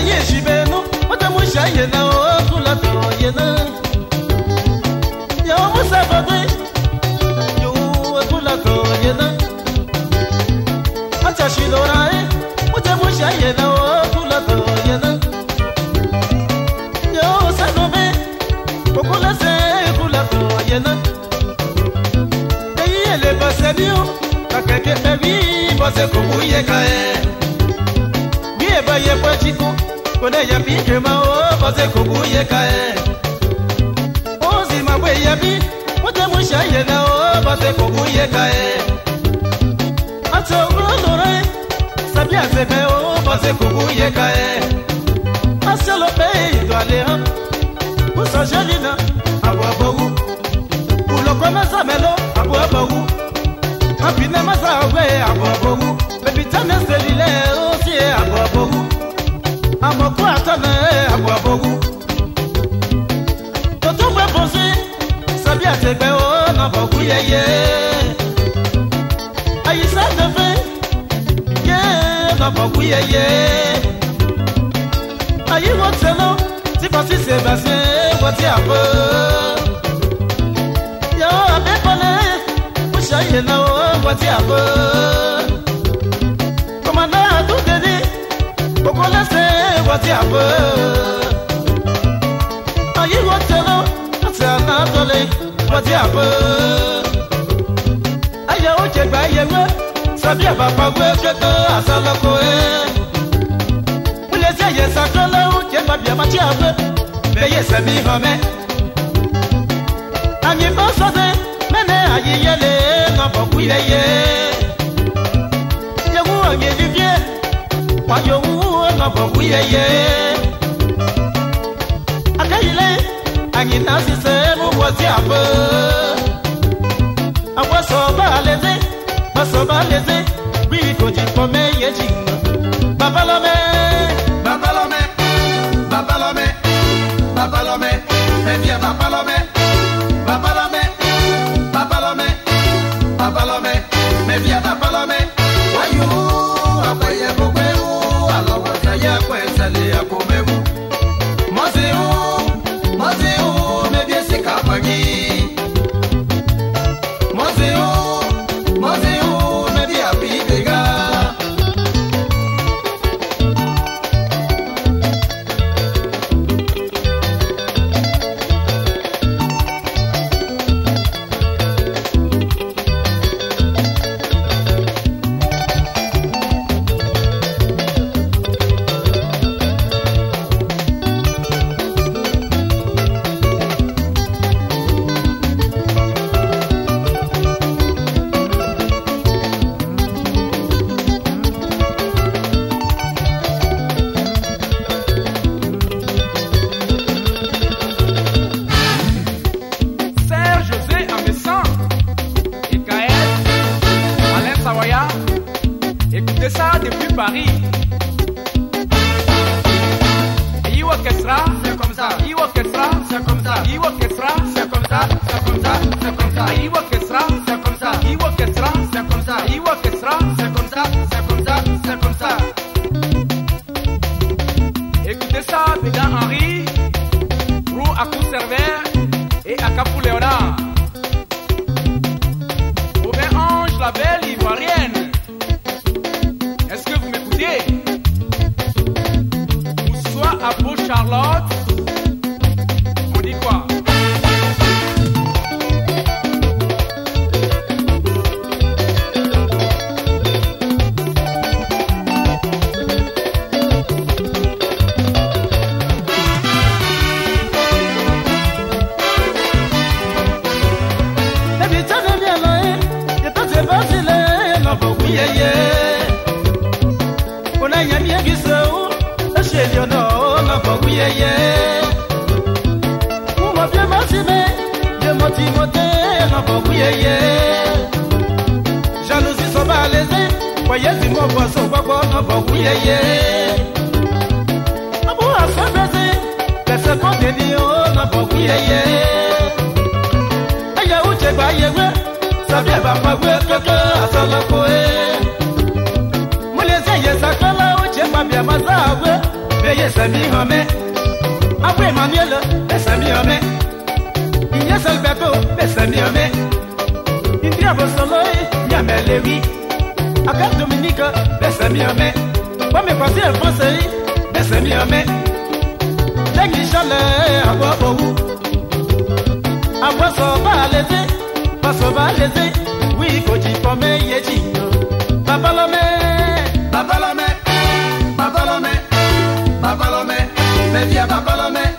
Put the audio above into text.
shibeno wata mushaye na kula to yena yo musabade yo kula to yena acha shilorae wata mushaye na kula to yena yo sagobe kokula se kula to yena eyele basebio kakeke ebi bose kubuye kae bieba ye pachiko kone ya pike ma o bose kubuye kae ozi mabwe ya bi wote mushaye na o bose kubuye kae ato ulore sabia sebe o bose kubuye kae aselo pe idwale ha uso jelina abwa bogu ulokona samelo abwa bogu apine masawe abwa bogu bebitane selile osi abwa bogu amoku atane abwa bogu totumwe bosi sabia tegbe o na bogu yeye ayisa defe ye na bogu yeye ayi wotelo ti pasi sebase woti abo yo abepole mushaye na o woti abo komanda tutedi kokola se woti abo ayi wotelo atana dole woti abo aya o jegba yewe sabi abapa gwe kete asalako mule se ye sakala o jegba bi amachi abo beye se mi home anyi bosode mene ayi yele na boku yeye yewu anyi livie wa yewu na boku yeye akayile anyi nasise mu woti abo awaso ba leze bi ko ji pome yeji babalome Evie babalome, mevia babalome. Wayu, apaye bogeu, alowa kaya kwesale akomeu. Mozeu, mevia sikapagi. Mozeu, mevia pidega. Écoutez ça depuis Paris. Iwakestra, c'est comme ça. Iwakestra, c'est comme ça. Iwakestra, c'est comme ça. C'est comme ça, c'est comme ça. Iwakestra, c'est comme ça. Iwakestra, c'est comme ça. Iwakestra, c'est comme ça. C'est comme ça, c'est comme ça. Écoutez ça, Bédan Henry, Rou Akou Servère et Akapou Léonard. Robin Ange, la belle ivoirienne. Est-ce que vous m'écoutez? Ou soit à Beau Charlotte, on dit quoi? Jalousie so ba leze, voyez si mon poisson babo no boku yeye. Abu asabeze, laisse compter o no boku yeye. Aya uche ba yewe, sabia ba pagwe keke asala koe. Muleze ye sakala uche ba bia mazawe, beye Bessami Homé. Abou Emmanuel, Bessami Homé. Ignace Alberto, Bessami Homé. Indria Bossoloy, Yamel Lewi. Akab Dominique, Bessami Homé. Comme passé en français, Bessami Homé. L'Église Chalet, Abou Bou. Abou Soba Lézé, Soba Lézé. Oui, Koji Pomé Yeji. Babalome, Babalome, Babalome, Babalome, Babalome, Babalome.